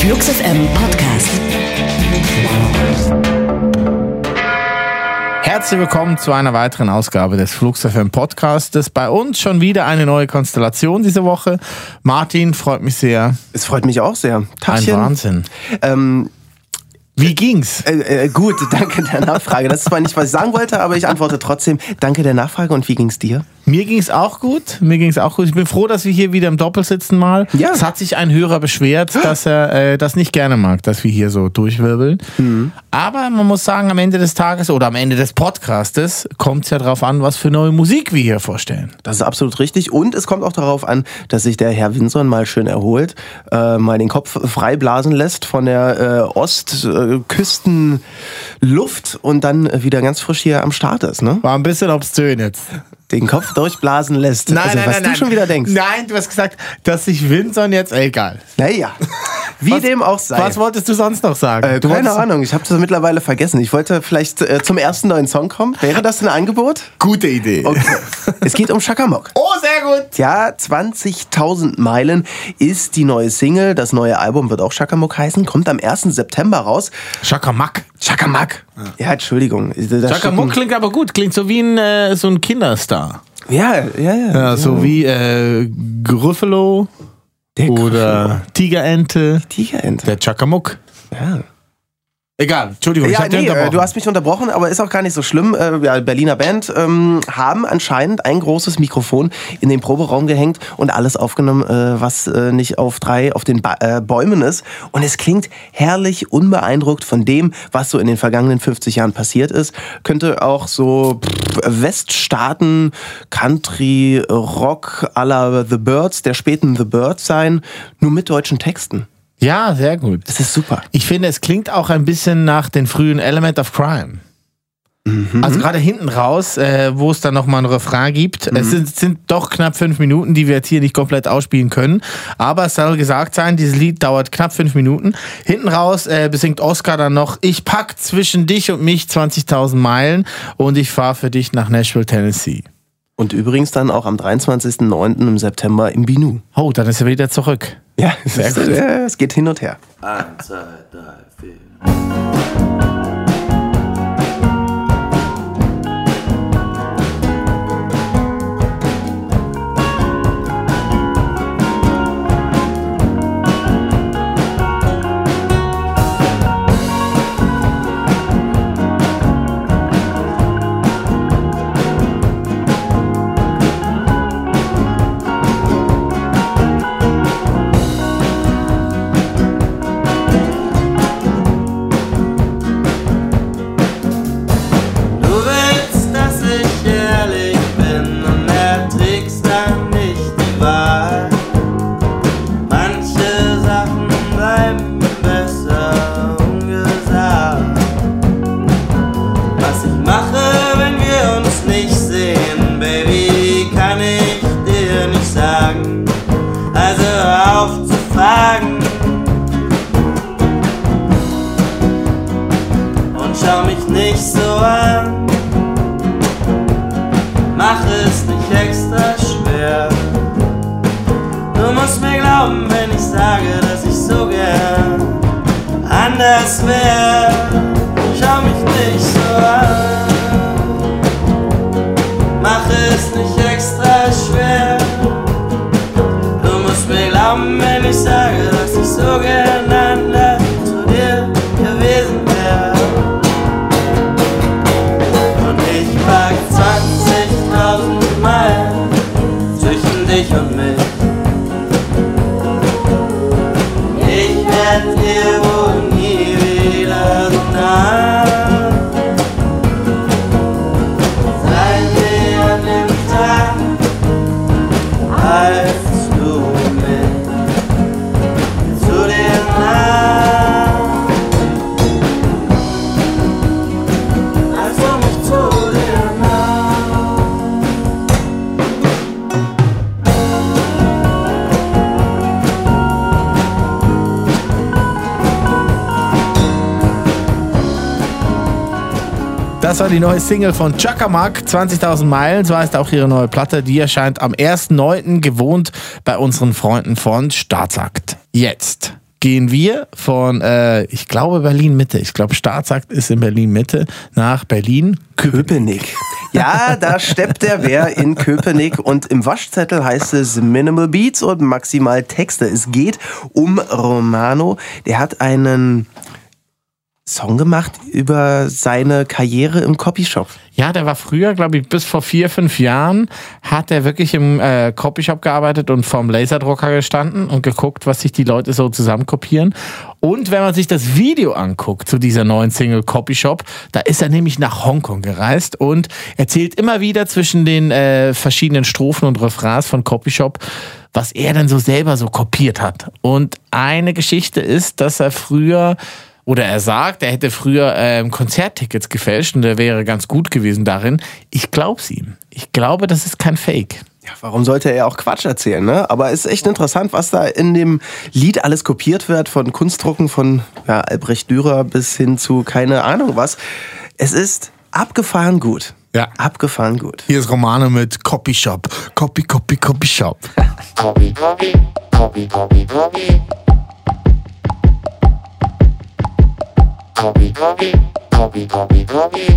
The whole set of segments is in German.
Flux FM Podcast. Herzlich willkommen zu einer weiteren Ausgabe des Flux FM Podcastes. Bei uns schon wieder eine neue Konstellation diese Woche. Martin, freut mich sehr. Es freut mich auch sehr. Tagchen. Ein Wahnsinn. Wie ging's? Gut, danke der Nachfrage. Das ist zwar nicht, was ich sagen wollte, aber ich antworte trotzdem. Danke der Nachfrage. Und wie ging's dir? Mir ging's auch gut. Ich bin froh, dass wir hier wieder im Doppel sitzen mal. Ja. Es hat sich ein Hörer beschwert, dass er das nicht gerne mag, dass wir hier so durchwirbeln. Mhm. Aber man muss sagen, am Ende des Tages oder am Ende des Podcastes kommt es ja darauf an, was für neue Musik wir hier vorstellen. Das ist absolut richtig. Und es kommt auch darauf an, dass sich der Herr Winson mal schön erholt, mal den Kopf freiblasen lässt von der Ostküstenluft und dann wieder ganz frisch hier am Start ist. Ne? War ein bisschen obszön jetzt. Den Kopf durchblasen lässt. Nein. Du schon wieder denkst. Nein, du hast gesagt, dass sich Winson jetzt, egal. Naja, wie dem auch sei. Was wolltest du sonst noch sagen? Keine Ahnung, ich habe das mittlerweile vergessen. Ich wollte vielleicht zum ersten neuen Song kommen. Wäre das ein Angebot? Gute Idee. Okay. Es geht um Chaka Mok. Oh, sehr gut. Ja, 20.000 Meilen ist die neue Single. Das neue Album wird auch Chaka Mok heißen. Kommt am 1. September raus. Chaka Mok. Chaka Mok. Ja, Entschuldigung. Chaka Mok klingt aber gut. Klingt so wie so ein Kinderstar. Ja. So wie Gruffalo oder Tigerente. Tigerente. Der Chaka Mok. Ja. Egal, Entschuldigung, ich hab dich unterbrochen. Du hast mich unterbrochen, aber ist auch gar nicht so schlimm. Berliner Band haben anscheinend ein großes Mikrofon in den Proberaum gehängt und alles aufgenommen, was nicht auf den Bäumen ist. Und es klingt herrlich unbeeindruckt von dem, was so in den vergangenen 50 Jahren passiert ist. Könnte auch so Weststaaten, Country, Rock à la The Byrds, der späten The Byrds sein, nur mit deutschen Texten. Ja, sehr gut. Das ist super. Ich finde, es klingt auch ein bisschen nach den frühen Element of Crime. Mhm. Also gerade hinten raus, wo es dann nochmal ein Refrain gibt. Es sind doch knapp 5 Minuten, die wir jetzt hier nicht komplett ausspielen können. Aber es soll gesagt sein, dieses Lied dauert knapp 5 Minuten. Hinten raus besingt Oscar dann noch: Ich pack zwischen dich und mich 20.000 Meilen und ich fahre für dich nach Nashville, Tennessee. Und übrigens dann auch am 23.09. im September im Binu. Oh, dann ist er wieder zurück. Ja, es geht hin und her. 1, 2, 3, 4. Schau mich nicht so an, mach es nicht extra schwer. Du musst mir glauben, wenn ich sage, dass ich so gern anders wär. Schau mich nicht so an, mach es nicht extra schwer. Du musst mir glauben, wenn ich sage, dass ich so gern anders zu dir gewesen wär. Pack 20.000 Meilen zwischen dich und mich. Ich werd dir wohl nie wieder so nah sein wie an dem Tag, als du mich zu dir nahm. Als du mich zu dir Das war die neue Single von Chaka Mok, 20.000 Meilen, so heißt auch ihre neue Platte. Die erscheint am 1.9. gewohnt bei unseren Freunden von Staatsakt. Jetzt gehen wir von, ich glaube Berlin-Mitte, ich glaube Staatsakt ist in Berlin-Mitte, nach Berlin-Köpenick. Ja, da steppt der Bär in Köpenick und im Waschzettel heißt es Minimal Beats und maximal Texte. Es geht um Romano. Der hat einen Song gemacht über seine Karriere im Copyshop. Ja, der war früher, glaube ich, bis vor 4-5 Jahren hat er wirklich im Copyshop gearbeitet und vorm Laserdrucker gestanden und geguckt, was sich die Leute so zusammenkopieren. Und wenn man sich das Video anguckt zu dieser neuen Single Copyshop, da ist er nämlich nach Hongkong gereist und erzählt immer wieder zwischen den verschiedenen Strophen und Refrains von Copyshop, was er dann so selber so kopiert hat. Und eine Geschichte ist, dass er früher... Oder er sagt, er hätte früher Konzerttickets gefälscht und er wäre ganz gut gewesen darin. Ich glaub's ihm. Ich glaube, das ist kein Fake. Ja, warum sollte er auch Quatsch erzählen, ne? Aber es ist echt interessant, was da in dem Lied alles kopiert wird, von Kunstdrucken von Albrecht Dürer bis hin zu keine Ahnung was. Es ist abgefahren gut. Ja. Abgefahren gut. Hier ist Romano mit Copyshop. Copyshop. Copy, copy, copy, copy, copy. Copy, copy, copy, copy, copy.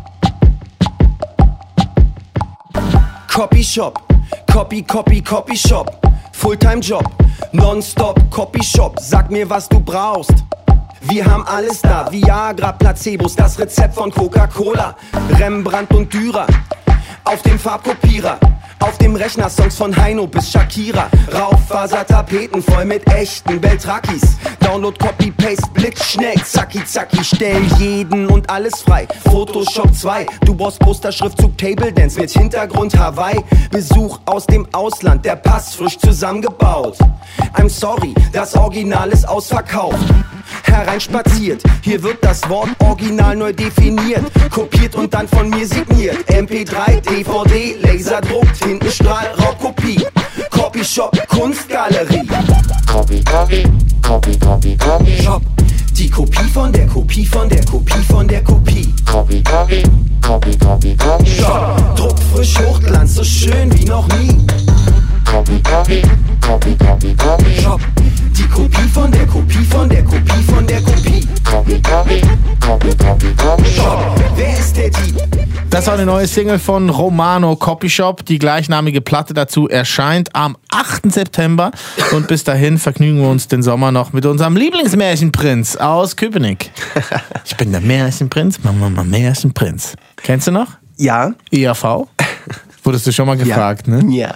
Copyshop, copy, copy, Copyshop. Fulltime-Job, nonstop, Copyshop. Sag mir, was du brauchst. Wir haben alles da, Viagra, Placebos, das Rezept von Coca-Cola, Rembrandt und Dürer. Auf dem Farbkopierer, auf dem Rechner Songs von Heino bis Shakira. Raufasertapeten voll mit echten Beltrakis. Download, Copy, Paste, blitzschnell, zacki, zacki. Stell jeden und alles frei. Photoshop 2, du brauchst Posterschriftzug, Table Dance mit Hintergrund Hawaii. Besuch aus dem Ausland, der Pass frisch zusammengebaut. I'm sorry, das Original ist ausverkauft. Hereinspaziert, hier wird das Wort Original neu definiert. Kopiert und dann von mir signiert. MP3, DVD, Laserdruck, Tintenstrahl, Raubkopie. Copyshop, Kunstgalerie. Copy, copy, copy, copy, copy. Shop, die Kopie von der Kopie von der Kopie von der Kopie. Copy, copy, copy, copy, copy. Shop, druckfrisch, Hochglanz, so schön wie noch nie. Copy, copy, copy, copy, copy. Shop, die Kopie von der Kopie von der Kopie von der Kopie. Copy, copy, copy, copy, copy. Shop, wer ist der Dieb? Das war eine neue Single von Romano, Copyshop. Die gleichnamige Platte dazu erscheint am 8. September. Und bis dahin vergnügen wir uns den Sommer noch mit unserem Lieblingsmärchenprinz aus Köpenick. Ich bin der Märchenprinz, Mama, Märchenprinz. Kennst du noch? Ja. ERV? Wurdest du schon mal gefragt, ne? Ja.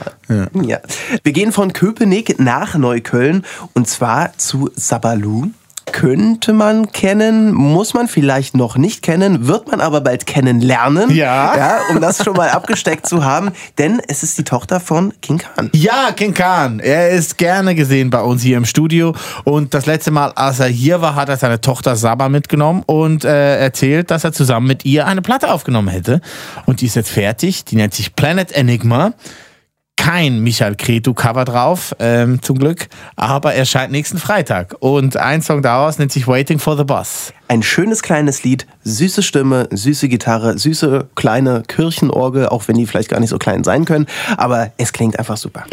Wir gehen von Köpenick nach Neukölln und zwar zu Sabalu. Könnte man kennen, muss man vielleicht noch nicht kennen, wird man aber bald kennenlernen. Ja. Um das schon mal abgesteckt zu haben, denn es ist die Tochter von King Khan. Ja, King Khan. Er ist gerne gesehen bei uns hier im Studio. Und das letzte Mal, als er hier war, hat er seine Tochter Saba mitgenommen und erzählt, dass er zusammen mit ihr eine Platte aufgenommen hätte. Und die ist jetzt fertig. Die nennt sich Planet Enigma. Kein Michael Cretu-Cover drauf, zum Glück, aber erscheint nächsten Freitag. Und ein Song daraus nennt sich Waiting for the Bus. Ein schönes kleines Lied, süße Stimme, süße Gitarre, süße kleine Kirchenorgel, auch wenn die vielleicht gar nicht so klein sein können, aber es klingt einfach super.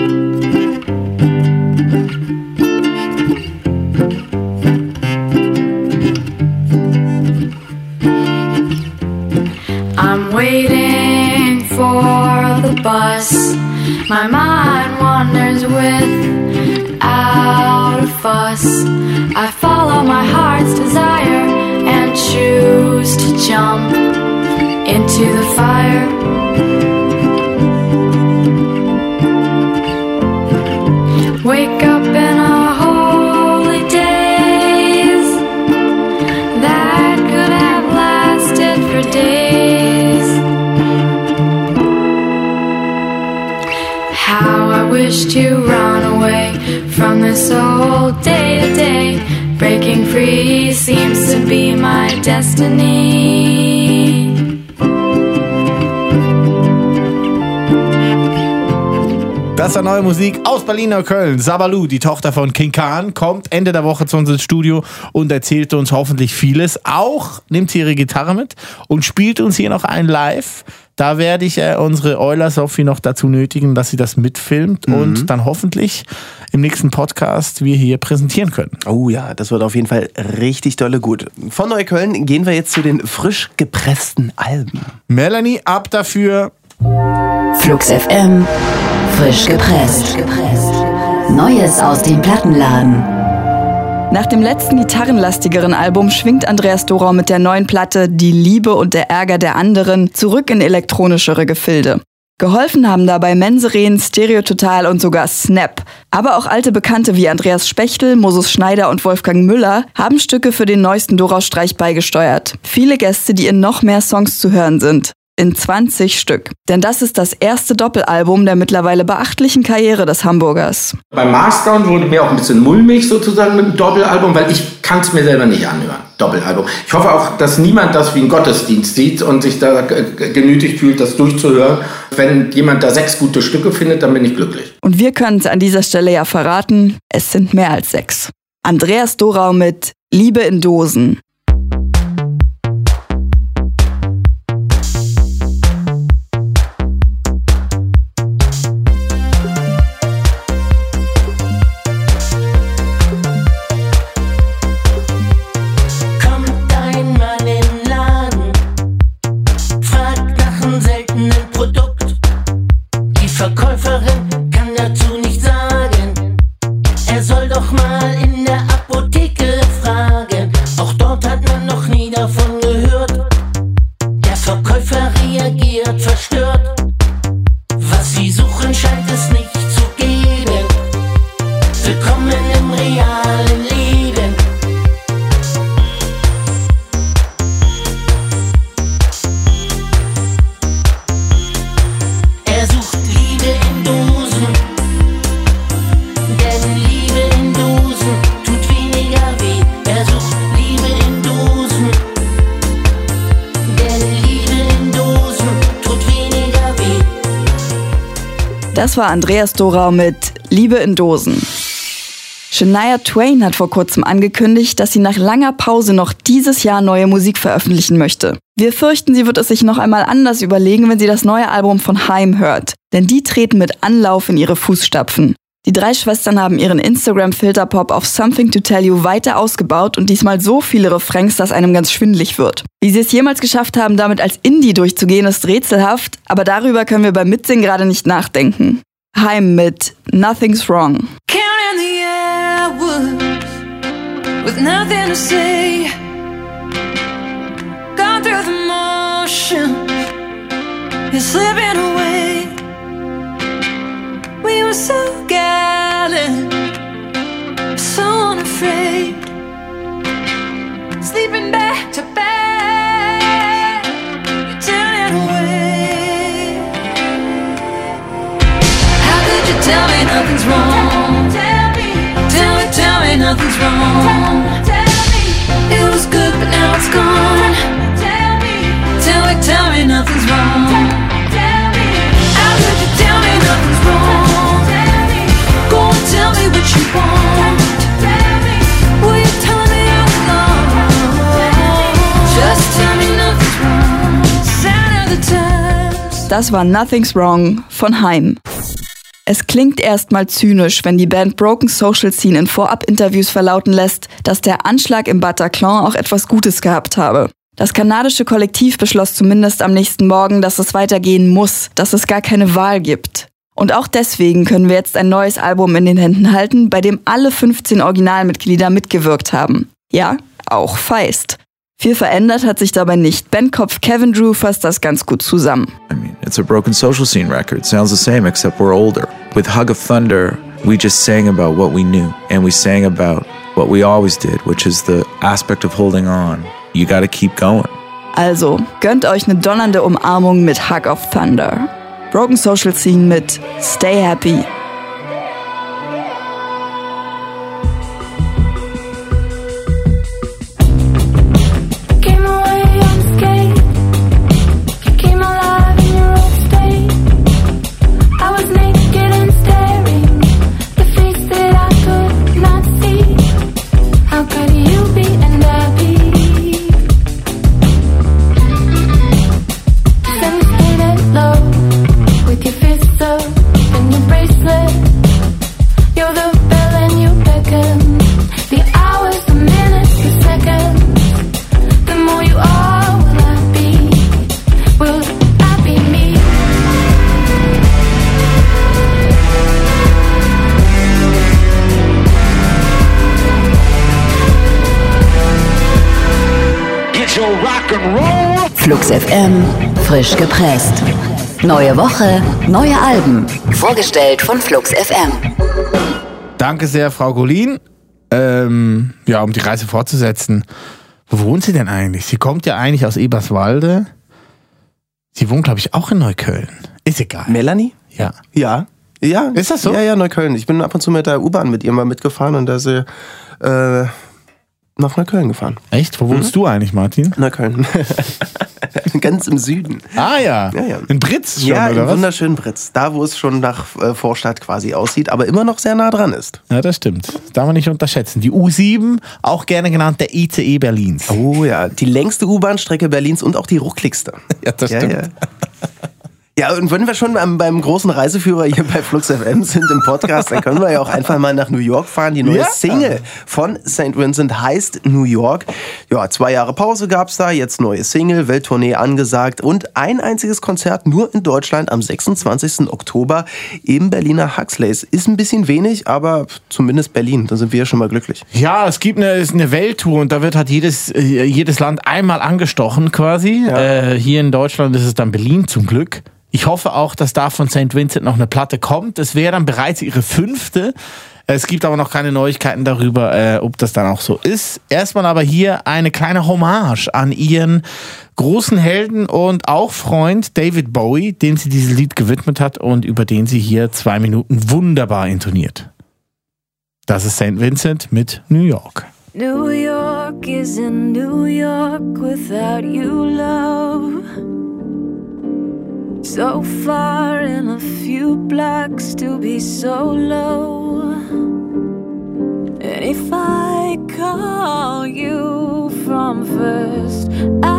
I'm waiting for the bus. My mind wanders without a fuss. I follow my heart's desire and choose to jump into the fire. Wake up in a holy daze that could have lasted for days. How I wish to run away from this old day to day. Breaking free seems to be my destiny. Das war neue Musik aus Berlin-Neukölln. Sabalu, die Tochter von King Khan, kommt Ende der Woche zu uns ins Studio und erzählt uns hoffentlich vieles. Auch nimmt sie ihre Gitarre mit und spielt uns hier noch ein Live. Da werde ich unsere Euler Sophie noch dazu nötigen, dass sie das mitfilmt und dann hoffentlich im nächsten Podcast wir hier präsentieren können. Oh ja, das wird auf jeden Fall richtig dolle gut. Von Neukölln gehen wir jetzt zu den frisch gepressten Alben. Melanie, ab dafür. Flux FM, frisch gepresst. Neues aus dem Plattenladen. Nach dem letzten gitarrenlastigeren Album schwingt Andreas Dorau mit der neuen Platte Die Liebe und der Ärger der anderen zurück in elektronischere Gefilde. Geholfen haben dabei Menseren, Stereo Total und sogar Snap. Aber auch alte Bekannte wie Andreas Spechtel, Moses Schneider und Wolfgang Müller haben Stücke für den neuesten Dorau-Streich beigesteuert. Viele Gäste, die in noch mehr Songs zu hören sind. In 20 Stück. Denn das ist das erste Doppelalbum der mittlerweile beachtlichen Karriere des Hamburgers. Beim Mastern wurde mir auch ein bisschen mulmig sozusagen mit dem Doppelalbum, weil ich kann es mir selber nicht anhören. Doppelalbum. Ich hoffe auch, dass niemand das wie ein Gottesdienst sieht und sich da genötigt fühlt, das durchzuhören. Wenn jemand da 6 gute Stücke findet, dann bin ich glücklich. Und wir können es an dieser Stelle ja verraten, es sind mehr als 6. Andreas Dorau mit Liebe in Dosen. Das war Andreas Dorau mit Liebe in Dosen. Shania Twain hat vor kurzem angekündigt, dass sie nach langer Pause noch dieses Jahr neue Musik veröffentlichen möchte. Wir fürchten, sie wird es sich noch einmal anders überlegen, wenn sie das neue Album von Haim hört. Denn die treten mit Anlauf in ihre Fußstapfen. Die 3 Schwestern haben ihren Instagram-Filterpop auf Something to Tell You weiter ausgebaut und diesmal so viele Refrains, dass einem ganz schwindelig wird. Wie sie es jemals geschafft haben, damit als Indie durchzugehen, ist rätselhaft, aber darüber können wir beim Mitsingen gerade nicht nachdenken. Haim mit Nothing's Wrong. Counting the hours with nothing to say. Gone through the motion, you're slipping away. We were so gallant, so unafraid. Sleeping back to back, you're turning away. How could you tell me nothing's wrong? Tell me nothing's wrong. It was good but now it's gone. Tell me nothing's wrong. How could you tell me nothing's wrong? Go and tell me what you want. Will you tell me how long? Just tell me nothing's wrong. Sign of the times. Das war Nothing's Wrong von Haim. Es klingt erstmal zynisch, wenn die Band Broken Social Scene in Vorab-Interviews verlauten lässt, dass der Anschlag im Bataclan auch etwas Gutes gehabt habe. Das kanadische Kollektiv beschloss zumindest am nächsten Morgen, dass es weitergehen muss, dass es gar keine Wahl gibt. Und auch deswegen können wir jetzt ein neues Album in den Händen halten, bei dem alle 15 Originalmitglieder mitgewirkt haben. Ja, auch Feist. Viel verändert hat sich dabei nicht. Bandkopf Kevin Drew fasst das ganz gut zusammen. I mean, it's a Broken Social Scene record. Sounds the same, except we're older. With Hug of Thunder, we just sang about what we knew. And we sang about what we always did, which is the aspect of holding on. You gotta keep going. Also, gönnt euch eine donnernde Umarmung mit Hug of Thunder. Broken Social Scene mit Stay Happy. Instead Flux FM, frisch gepresst. Neue Woche, neue Alben. Vorgestellt von Flux FM. Danke sehr, Frau Golin. Um die Reise fortzusetzen. Wo wohnt sie denn eigentlich? Sie kommt ja eigentlich aus Eberswalde. Sie wohnt, glaube ich, auch in Neukölln. Ist egal. Melanie? Ja. Ja. Ja. Ist das so? Ja, Neukölln. Ich bin ab und zu mit der U-Bahn mit ihr mal mitgefahren und da ist sie nach Neukölln gefahren. Echt? Wo wohnst du eigentlich, Martin? Neukölln. Ganz im Süden. Ah ja. In Britz schon, ja, oder in was? wunderschönen Britz. Da, wo es schon nach Vorstadt quasi aussieht, aber immer noch sehr nah dran ist. Ja, das stimmt. Das darf man nicht unterschätzen. Die U7, auch gerne genannt der ICE Berlins. Oh ja, die längste U-Bahn-Strecke Berlins und auch die ruckligste. Ja, das stimmt. Ja. Ja, und wenn wir schon beim großen Reiseführer hier bei Flux FM sind im Podcast, dann können wir ja auch einfach mal nach New York fahren. Die neue Single von St. Vincent heißt New York. Ja, 2 Jahre Pause gab's da, jetzt neue Single, Welttournee angesagt und ein einziges Konzert nur in Deutschland am 26. Oktober im Berliner Huxleys. Ist ein bisschen wenig, aber zumindest Berlin, da sind wir ja schon mal glücklich. Ja, es gibt eine Welttour und da wird halt jedes Land einmal angestochen quasi. Ja. Hier in Deutschland ist es dann Berlin zum Glück. Ich hoffe auch, dass da von St. Vincent noch eine Platte kommt. Es wäre dann bereits ihre 5. Es gibt aber noch keine Neuigkeiten darüber, ob das dann auch so ist. Erstmal aber hier eine kleine Hommage an ihren großen Helden und auch Freund David Bowie, dem sie dieses Lied gewidmet hat und über den sie hier 2 Minuten wunderbar intoniert. Das ist St. Vincent mit New York. New York is in New York without you, love. So far in a few blocks to be so low. And if I call you from First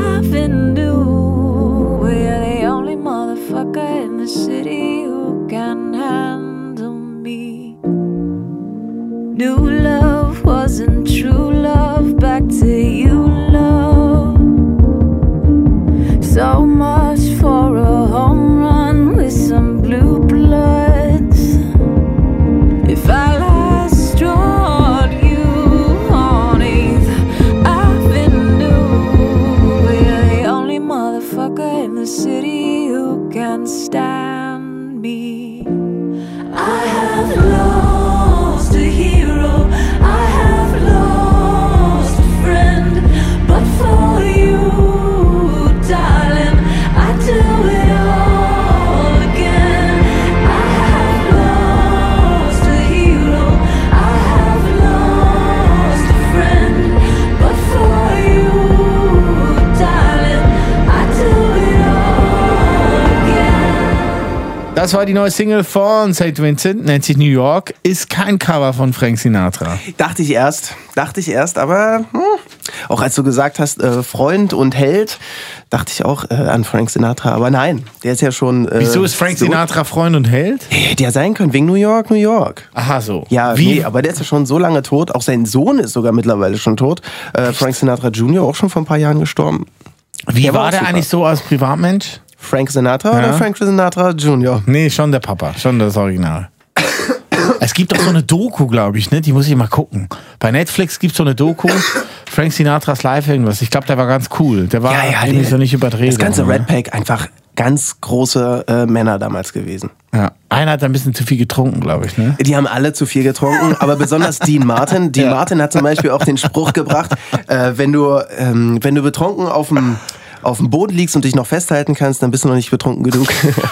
Avenue, we're the only motherfucker in the city who can handle me. New love wasn't true love, back to you, love. So much for a home run with some blue bloods. If I last strode you on 8th Avenue, we're the only motherfucker in the city who can stand me. I have lost a hero, I have lost a friend, but for you, darling, I do it all again. I have lost a hero, I have lost a friend, but for you, darling, I do it all again. Das war die neue Single von St. Vincent, nennt sich New York, ist kein Cover von Frank Sinatra. Dachte ich erst, aber auch als du gesagt hast, Freund und Held, dachte ich auch an Frank Sinatra, aber nein, der ist ja schon... Wieso ist Frank Sinatra Freund und Held? Hätte ja sein können, wegen New York. Aha, so. Ja, Wie? nee, aber der ist ja schon so lange tot, auch sein Sohn ist sogar mittlerweile schon tot. Frank Sinatra Jr. auch schon vor ein paar Jahren gestorben. Wie war auch der super. eigentlich so als Privatmensch? Frank Sinatra oder Frank Sinatra Jr.? Nee, schon der Papa, schon das Original. Es gibt doch so eine Doku, glaube ich, ne? Die muss ich mal gucken. Bei Netflix gibt es so eine Doku, Frank Sinatras Live irgendwas. Ich glaube, der war ganz cool. Der war irgendwie so nicht überdreht. Das ganze oder? Red Pack, einfach ganz große Männer damals gewesen. Ja. Einer hat ein bisschen zu viel getrunken, glaube ich, ne? Die haben alle zu viel getrunken, aber besonders Dean Martin. Dean Martin hat zum Beispiel auch den Spruch gebracht, wenn du betrunken auf dem Boden liegst und dich noch festhalten kannst, dann bist du noch nicht betrunken genug.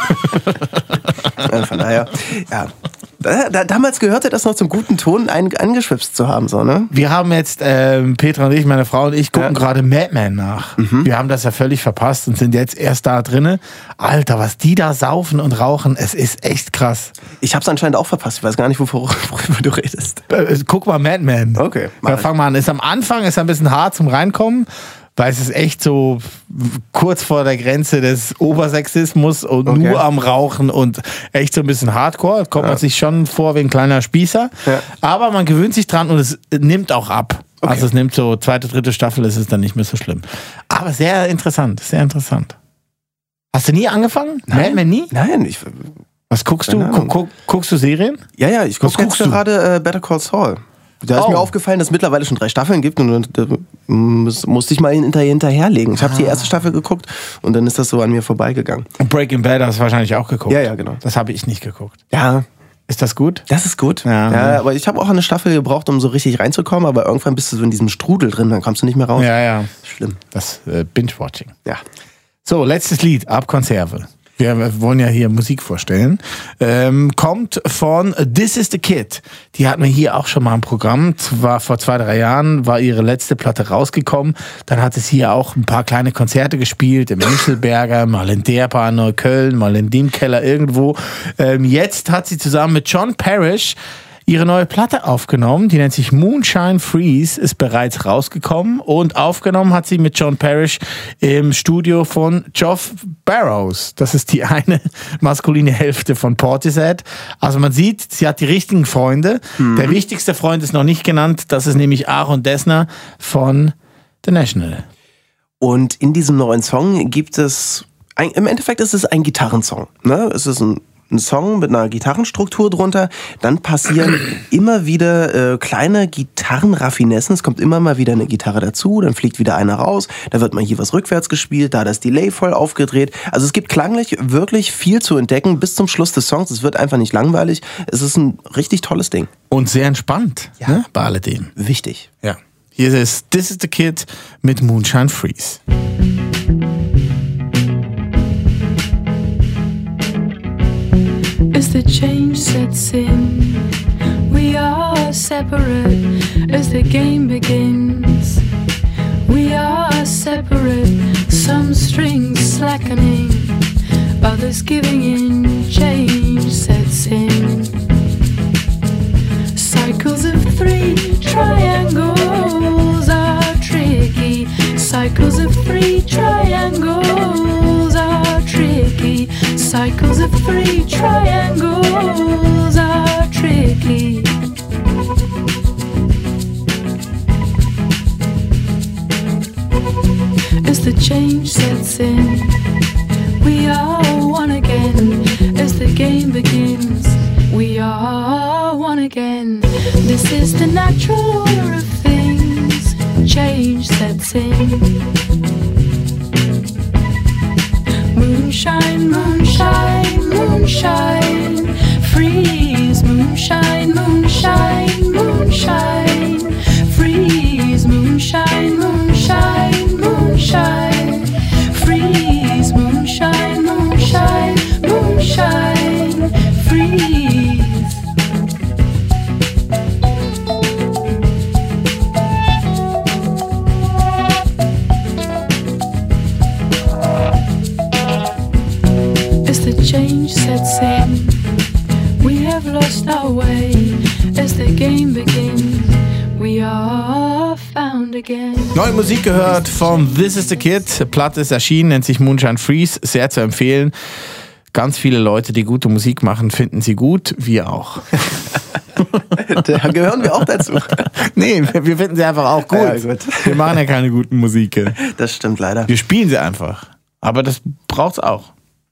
Von daher, ja. Damals gehörte das noch zum guten Ton, einen angeschwipst zu haben, so, ne? Wir haben jetzt, Petra und ich, meine Frau und ich, gucken gerade Mad Men nach. Wir haben das ja völlig verpasst und sind jetzt erst da drinne. Alter, was die da saufen und rauchen, es ist echt krass. Ich hab's anscheinend auch verpasst. Ich weiß gar nicht, worüber du redest. Guck mal Mad Men. Okay. Ja, fang mal an. Ist am Anfang ist ein bisschen hart zum Reinkommen, weil es ist echt so kurz vor der Grenze des Obersexismus und nur am Rauchen und echt so ein bisschen Hardcore. Kommt man sich schon vor wie ein kleiner Spießer. Ja. Aber man gewöhnt sich dran und es nimmt auch ab. Okay. Also es nimmt so 2., 3. Staffel, ist es dann nicht mehr so schlimm. Aber sehr interessant, sehr interessant. Hast du nie angefangen? Nein. Mad Men nie? Nein. Was guckst du? Guckst du Serien? Ja, ich gucke jetzt gerade Better Call Saul. Da ist mir aufgefallen, dass es mittlerweile schon 3 Staffeln gibt und musste ich mal hinterherlegen. Ich habe die erste Staffel geguckt und dann ist das so an mir vorbeigegangen. Und Breaking Bad hast du wahrscheinlich auch geguckt. Ja, genau. Das habe ich nicht geguckt. Ja. Ist das gut? Das ist gut. Ja, aber ich habe auch eine Staffel gebraucht, um so richtig reinzukommen, aber irgendwann bist du so in diesem Strudel drin, dann kommst du nicht mehr raus. Ja. Schlimm. Das Binge-Watching. Ja. So, letztes Lied, ab Konserve. Wir wollen ja hier Musik vorstellen. Kommt von This Is The Kid. Die hatten wir hier auch schon mal im Programm. Zwar vor 2-3 Jahren war ihre letzte Platte rausgekommen. Dann hat es hier auch ein paar kleine Konzerte gespielt. Im Michelberger, mal in der Bar in Neukölln, mal in dem Keller irgendwo. Jetzt hat sie zusammen mit John Parrish ihre neue Platte aufgenommen, die nennt sich Moonshine Freeze, ist bereits rausgekommen und aufgenommen hat sie mit John Parrish im Studio von Geoff Barrows. Das ist die eine maskuline Hälfte von Portishead. Also man sieht, sie hat die richtigen Freunde. Der wichtigste Freund ist noch nicht genannt, das ist nämlich Aaron Dessner von The National. Und in diesem neuen Song gibt es, im Endeffekt ist es ein Gitarrensong. Ne? Es ist ein Song mit einer Gitarrenstruktur drunter, dann passieren immer wieder kleine Gitarrenraffinessen, es kommt immer mal wieder eine Gitarre dazu, dann fliegt wieder einer raus, da wird mal hier was rückwärts gespielt, da das Delay voll aufgedreht, also es gibt klanglich wirklich viel zu entdecken bis zum Schluss des Songs, es wird einfach nicht langweilig, es ist ein richtig tolles Ding. Und sehr entspannt, ne? Bei alledem. Wichtig. Ja. Hier ist This Is The Kid mit Moonshine Freeze. As the change sets in, we are separate. As the game begins, we are separate. Some strings slackening, others giving in. Change sets in. Cycles of 3 triangles are tricky. Cycles of 3 triangles are tricky. Cycles of 3 triangles are tricky. As the change sets in, we are one again. As the game begins, we are one again. This is the natural order of things. Change sets in. Moonshine, moonshine, moonshine, freeze. Moonshine, moonshine, moonshine, freeze. Moonshine, moonshine, moonshine, freeze. Moonshine, moonshine, moonshine, freeze. Change sets in, we have lost our way. As the game begins, we are found again. Neue Musik gehört von This Is The Kid. Platte ist erschienen, nennt sich Moonshine Freeze. Sehr zu empfehlen. Ganz viele Leute, die gute Musik machen, finden sie gut. Wir auch. Da gehören wir auch dazu. Nee, wir finden sie einfach auch gut. Ja, gut. Wir machen ja keine guten Musiken. Das stimmt leider. Wir spielen sie einfach. Aber das braucht's auch.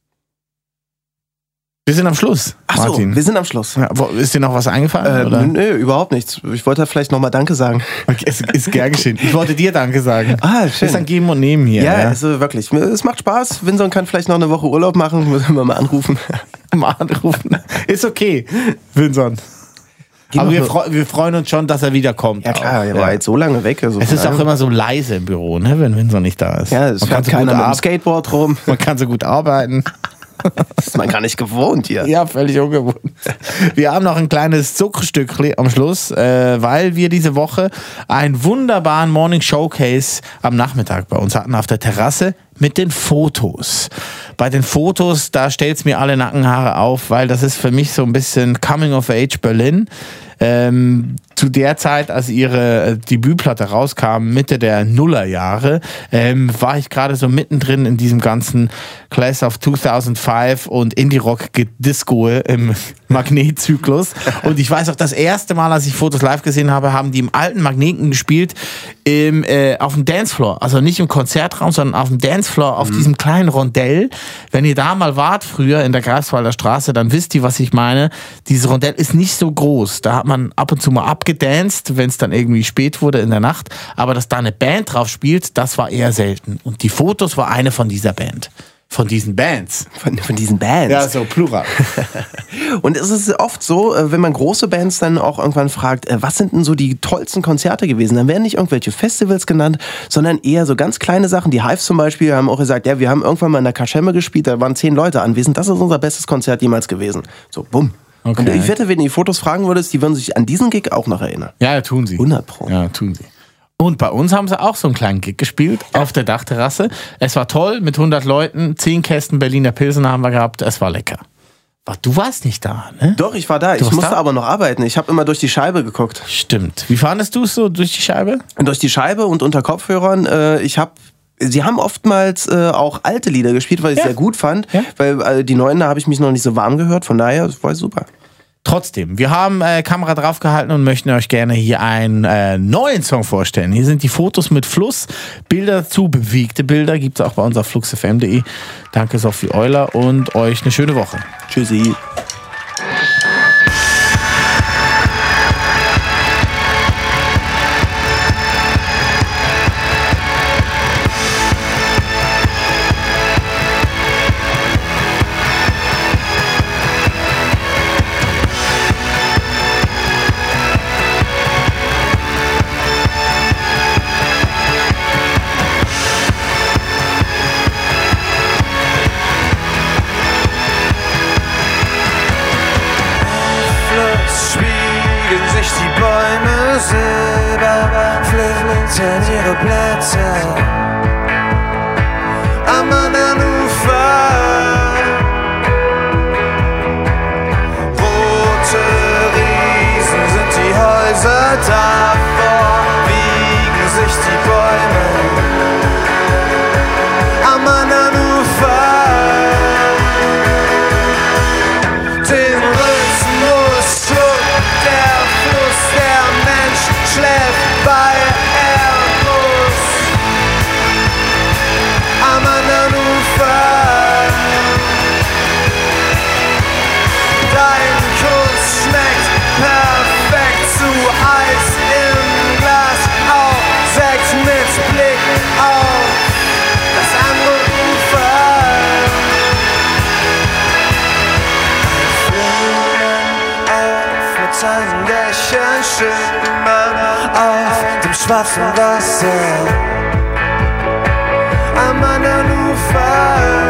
Wir sind am Schluss, Ach Martin. so, wir sind am Schluss. Ja, ist dir noch was eingefallen? Oder? Nö, überhaupt nichts. Ich wollte vielleicht nochmal Danke sagen. Okay, ist gern geschehen. Ich wollte dir Danke sagen. Ah, schön. Ist ein Geben und Nehmen hier. Ja, Ja? also wirklich. Es macht Spaß. Vinson kann vielleicht noch eine Woche Urlaub machen. Müssen wir mal anrufen. Mal anrufen. Ist okay, Vinson. Aber wir freuen uns schon, dass er wiederkommt. Ja klar, auch. er war jetzt so lange weg. Also es ist auch immer so leise im Büro, ne, wenn Vinson nicht da ist. Ja, es fährt keiner mit dem Skateboard rum. Man kann so gut arbeiten. Das ist man gar nicht gewohnt hier. Ja, völlig ungewohnt. Wir haben noch ein kleines Zuckerstückchen am Schluss, weil wir diese Woche einen wunderbaren Morning Showcase am Nachmittag bei uns hatten auf der Terrasse mit den Fotos. Bei den Fotos, da stellt es mir alle Nackenhaare auf, weil das ist für mich so ein bisschen Coming of Age Berlin. Zu der Zeit, als ihre Debütplatte rauskam, Mitte der Nullerjahre, war ich gerade so mittendrin in diesem ganzen Class of 2005 und Indie-Rock-Disco im Magnetzyklus. Und ich weiß auch, das erste Mal, als ich Fotos live gesehen habe, haben die im alten Magneten gespielt, auf dem Dancefloor. Also nicht im Konzertraum, sondern auf dem Dancefloor, auf diesem kleinen Rondell. Wenn ihr da mal wart früher in der Greifswalder Straße, dann wisst ihr, was ich meine. Dieses Rondell ist nicht so groß. Da hat man ab und zu mal abgedanced, wenn es dann irgendwie spät wurde in der Nacht. Aber dass da eine Band drauf spielt, das war eher selten. Und die Fotos war eine von dieser Band. Von diesen Bands. Von diesen Bands? Ja, so plural. Und es ist oft so, wenn man große Bands dann auch irgendwann fragt, was sind denn so die tollsten Konzerte gewesen? Dann werden nicht irgendwelche Festivals genannt, sondern eher so ganz kleine Sachen. Die Hives zum Beispiel haben auch gesagt, ja, wir haben irgendwann mal in der Kaschemme gespielt, da waren 10 Leute anwesend. Das ist unser bestes Konzert jemals gewesen. So, bumm. Okay. Und ich wette, wenn du die Fotos fragen würdest, die würden sich an diesen Gig auch noch erinnern. Ja, tun sie. 100%. Ja, tun sie. Und bei uns haben sie auch so einen kleinen Gig gespielt auf der Dachterrasse. Es war toll mit 100 Leuten, 10 Kästen Berliner Pilsen haben wir gehabt. Es war lecker. Du warst nicht da, ne? Doch, ich war da. Ich musste aber noch arbeiten. Ich habe immer durch die Scheibe geguckt. Stimmt. Wie fandest du es so durch die Scheibe? Durch die Scheibe und unter Kopfhörern. Sie haben oftmals auch alte Lieder gespielt, weil ich es sehr gut fand. Ja. Weil die neuen, da habe ich mich noch nicht so warm gehört. Von daher, das war super. Trotzdem, wir haben Kamera draufgehalten und möchten euch gerne hier einen neuen Song vorstellen. Hier sind die Fotos mit Fluss, Bilder dazu, bewegte Bilder, gibt es auch bei uns auf fluxfm.de. Danke Sophie Euler und euch eine schöne Woche. Tschüssi. Spiegeln sich die Bäume silber, flittern ihre Blätter am anderen Ufer. Rote Riesen sind die Häuser, davor wiegen sich die Bäume am anderen Ufer. Den Rhythmus schluckt der Fluss, der Mensch schläft bei Airbus am anderen Ufer. Dein Kuss schmeckt perfekt zu Eis im Glas, auch Sekt mit Blick auf das andere Ufer. Mit seinen Dächern schimmern auf dem schwarzen Wasser am anderen Ufer.